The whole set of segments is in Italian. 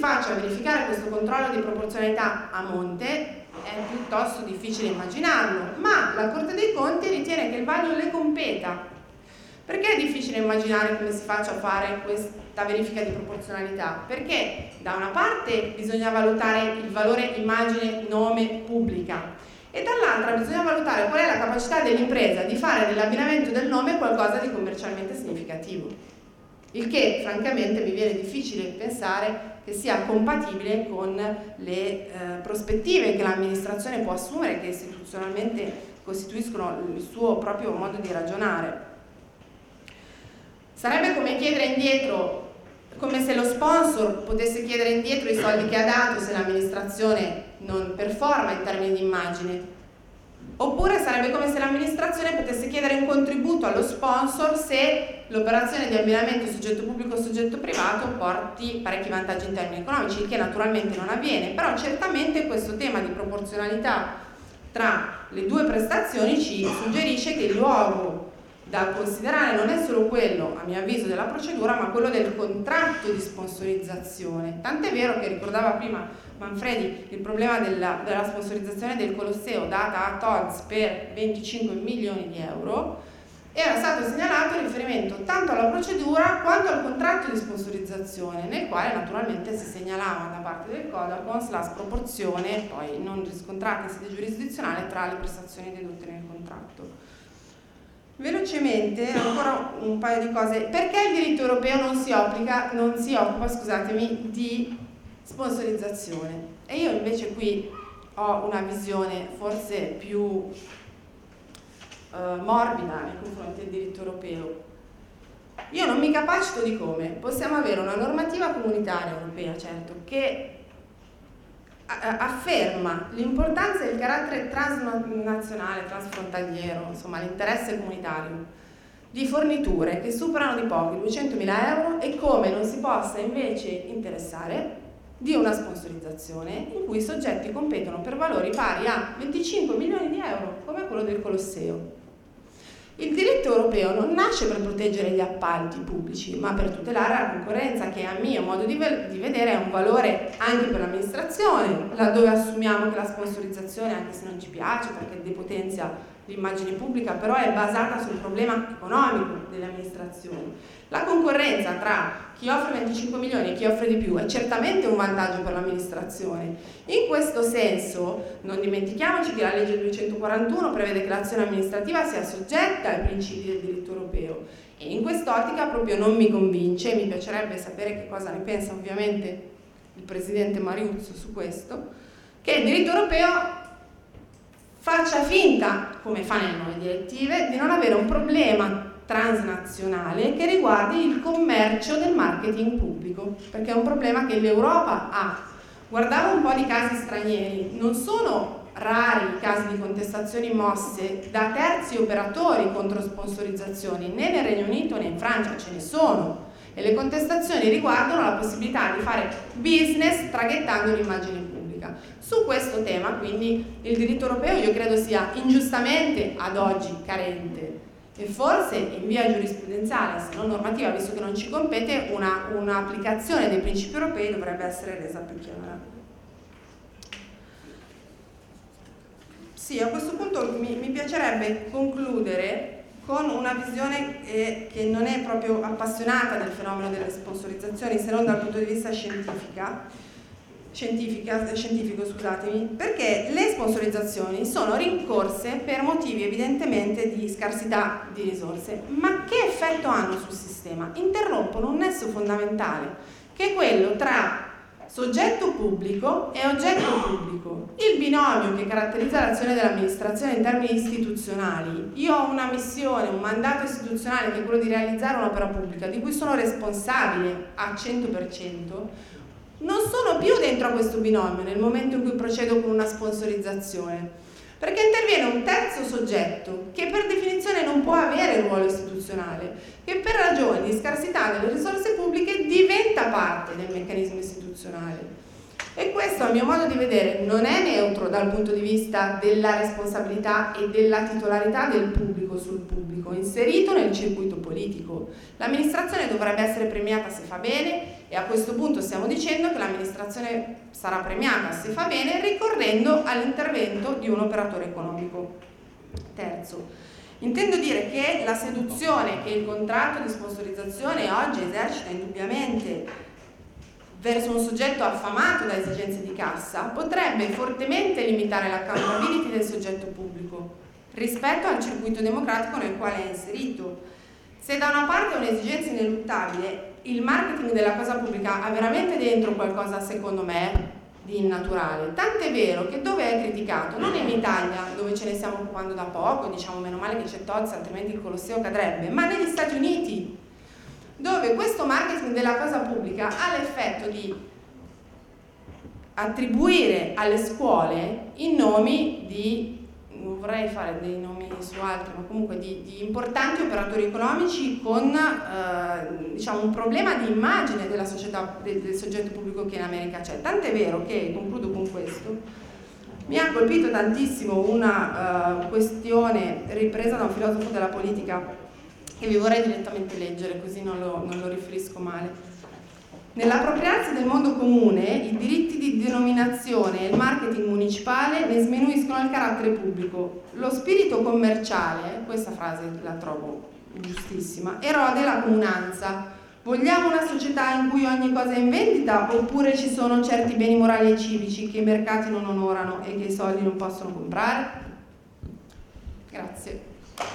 faccia verificare questo controllo di proporzionalità a monte è piuttosto difficile immaginarlo, ma la Corte dei Conti ritiene che il vaglio le competa. Perché è difficile immaginare come si faccia a fare questa verifica di proporzionalità? Perché da una parte bisogna valutare il valore immagine nome pubblica e dall'altra bisogna valutare qual è la capacità dell'impresa di fare dell'abbinamento del nome qualcosa di commercialmente significativo. Il che francamente mi viene difficile pensare che sia compatibile con le prospettive che l'amministrazione può assumere, che istituzionalmente costituiscono il suo proprio modo di ragionare. Sarebbe come chiedere indietro, come se lo sponsor potesse chiedere indietro i soldi che ha dato se l'amministrazione non performa in termini di immagine. Oppure sarebbe come se l'amministrazione potesse chiedere un contributo allo sponsor se l'operazione di abbinamento soggetto pubblico-soggetto privato porti parecchi vantaggi in termini economici, il che naturalmente non avviene, però certamente questo tema di proporzionalità tra le due prestazioni ci suggerisce che il luogo da considerare non è solo quello, a mio avviso, della procedura, ma quello del contratto di sponsorizzazione. Tant'è vero che ricordava prima Manfredi il problema della sponsorizzazione del Colosseo data a Tod's per 25 milioni di euro. Era stato segnalato riferimento tanto alla procedura quanto al contratto di sponsorizzazione, nel quale naturalmente si segnalava da parte del Codacons la sproporzione, poi non riscontrata in sede giurisdizionale, tra le prestazioni dedotte nel contratto. Velocemente, ancora un paio di cose. Perché il diritto europeo non si occupa, di sponsorizzazione? E io invece qui ho una visione forse più morbida nei confronti del diritto europeo. Io non mi capacito di come possiamo avere una normativa comunitaria europea, certo, che afferma l'importanza del carattere transnazionale, transfrontaliero, insomma l'interesse comunitario di forniture che superano di poco i 200.000 euro e come non si possa invece interessare di una sponsorizzazione in cui i soggetti competono per valori pari a 25 milioni di euro come quello del Colosseo. Il diritto europeo non nasce per proteggere gli appalti pubblici, ma per tutelare la concorrenza, che a mio modo di vedere è un valore anche per l'amministrazione, laddove assumiamo che la sponsorizzazione, anche se non ci piace perché depotenzia l'immagine pubblica, però è basata sul problema economico delle amministrazioni. La concorrenza tra chi offre 25 milioni e chi offre di più è certamente un vantaggio per l'amministrazione. In questo senso non dimentichiamoci che la legge 241 prevede che l'azione amministrativa sia soggetta ai principi del diritto europeo e in quest'ottica proprio non mi convince, mi piacerebbe sapere che cosa ne pensa ovviamente il presidente Mariuzzo su questo, che il diritto europeo faccia finta, come fa nelle nuove direttive, di non avere un problema transnazionale che riguardi il commercio del marketing pubblico, perché è un problema che l'Europa ha. Guardavo un po' di casi stranieri, non sono rari i casi di contestazioni mosse da terzi operatori contro sponsorizzazioni, né nel Regno Unito né in Francia, ce ne sono, e le contestazioni riguardano la possibilità di fare business traghettando l'immagine pubblica. Su questo tema, quindi, il diritto europeo io credo sia ingiustamente ad oggi carente e forse in via giurisprudenziale, se non normativa, visto che non ci compete, un'applicazione dei principi europei dovrebbe essere resa più chiara. Sì, a questo punto mi piacerebbe concludere con una visione che non è proprio appassionata del fenomeno delle sponsorizzazioni, se non dal punto di vista scientifico, scusatemi, perché le sponsorizzazioni sono rincorse per motivi evidentemente di scarsità di risorse, ma che effetto hanno sul sistema? Interrompono un nesso fondamentale, che è quello tra soggetto pubblico e oggetto pubblico. Il binomio che caratterizza l'azione dell'amministrazione in termini istituzionali. Io ho una missione, un mandato istituzionale che è quello di realizzare un'opera pubblica di cui sono responsabile a 100%, non sono più dentro a questo binomio nel momento in cui procedo con una sponsorizzazione, perché interviene un terzo soggetto che per definizione non può avere ruolo istituzionale, che per ragioni di scarsità delle risorse pubbliche diventa parte del meccanismo istituzionale. E questo, a mio modo di vedere, non è neutro dal punto di vista della responsabilità e della titolarità del pubblico sul pubblico, inserito nel circuito politico. L'amministrazione dovrebbe essere premiata se fa bene E a questo punto stiamo dicendo che l'amministrazione sarà premiata, se fa bene, ricorrendo all'intervento di un operatore economico. Terzo, intendo dire che la seduzione che il contratto di sponsorizzazione oggi esercita indubbiamente verso un soggetto affamato da esigenze di cassa potrebbe fortemente limitare l'accountability del soggetto pubblico rispetto al circuito democratico nel quale è inserito. Se da una parte è un'esigenza ineluttabile, il marketing della cosa pubblica ha veramente dentro qualcosa, secondo me, di innaturale. Tant'è vero che dove è criticato, non in Italia, dove ce ne stiamo occupando da poco, diciamo meno male che c'è Tozzi, altrimenti il Colosseo cadrebbe, ma negli Stati Uniti, dove questo marketing della cosa pubblica ha l'effetto di attribuire alle scuole i nomi di, non vorrei fare dei nomi su altri, ma comunque di importanti operatori economici con diciamo un problema di immagine della società, del soggetto pubblico che in America c'è. Tant'è vero che, concludo con questo, mi ha colpito tantissimo una questione ripresa da un filosofo della politica che vi vorrei direttamente leggere, così non lo riferisco male. Nell'appropriarsi del mondo comune, i diritti di denominazione e il marketing municipale ne sminuiscono il carattere pubblico. Lo spirito commerciale, questa frase la trovo giustissima, erode la comunanza. Vogliamo una società in cui ogni cosa è in vendita oppure ci sono certi beni morali e civici che i mercati non onorano e che i soldi non possono comprare? Grazie.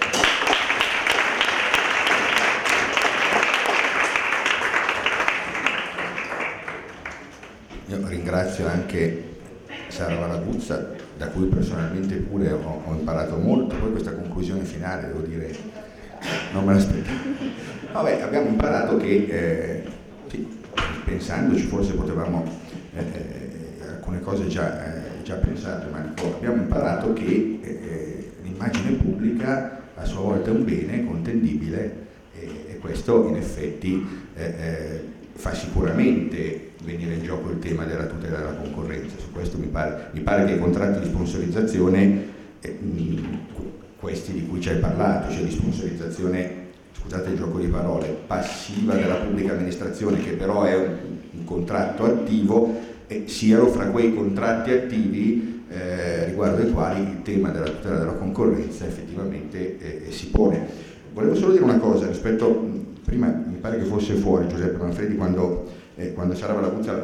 Io ringrazio anche Sara Valaguzza, da cui personalmente pure ho imparato molto. Poi questa conclusione finale, devo dire, non me l'aspettavo. Vabbè, abbiamo imparato che, sì, pensandoci, forse potevamo alcune cose già pensate, ma abbiamo imparato che l'immagine pubblica a sua volta è un bene contendibile e questo in effetti fa sicuramente venire in gioco il tema della tutela della concorrenza. Su questo mi pare che i contratti di sponsorizzazione, questi di cui ci hai parlato, cioè di sponsorizzazione, scusate il gioco di parole, passiva della pubblica amministrazione, che però è un contratto attivo, siano fra quei contratti attivi riguardo ai quali il tema della tutela della concorrenza effettivamente si pone. Volevo solo dire una cosa rispetto, prima mi pare che fosse fuori Giuseppe Manfredi quando Sara Valaguzza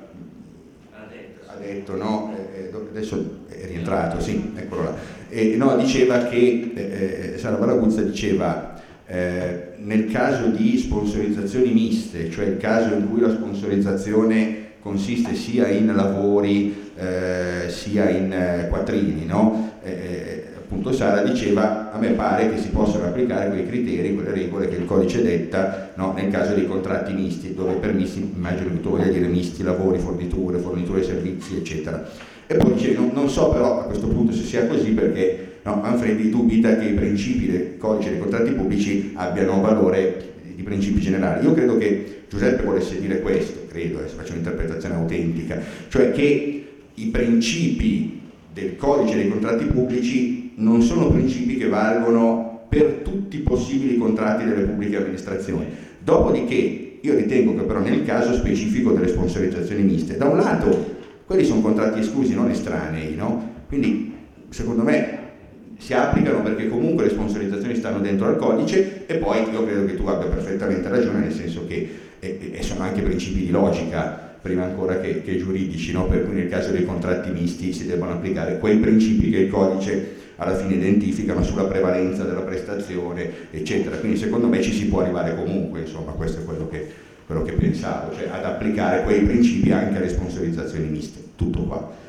ha detto no, adesso è rientrato, sì, eccolo là, no, diceva che Sara Valaguzza diceva nel caso di sponsorizzazioni miste, cioè il caso in cui la sponsorizzazione consiste sia in lavori sia in quattrini, no? Appunto Sara diceva, a me pare che si possano applicare quei criteri, quelle regole che il codice detta, no, nel caso dei contratti misti, dove per misti immagino che tu voglia dire misti, lavori, forniture di servizi, eccetera. E poi dice, non so però a questo punto se sia così, perché no, Manfredi dubita che i principi del codice dei contratti pubblici abbiano valore di principi generali. Io credo che Giuseppe volesse dire questo, credo, se faccio un'interpretazione autentica, cioè che i principi del codice dei contratti pubblici non sono principi che valgono per tutti i possibili contratti delle pubbliche amministrazioni. Dopodiché io ritengo che però nel caso specifico delle sponsorizzazioni miste, da un lato quelli sono contratti esclusi, non estranei, no? Quindi secondo me si applicano perché comunque le sponsorizzazioni stanno dentro al codice, e poi io credo che tu abbia perfettamente ragione, nel senso che sono anche principi di logica prima ancora che giuridici, no? Per cui nel caso dei contratti misti si devono applicare quei principi che il codice alla fine identificano sulla prevalenza della prestazione, eccetera. Quindi secondo me ci si può arrivare comunque, insomma, questo è quello che pensavo, cioè ad applicare quei principi anche alle sponsorizzazioni miste. Tutto qua.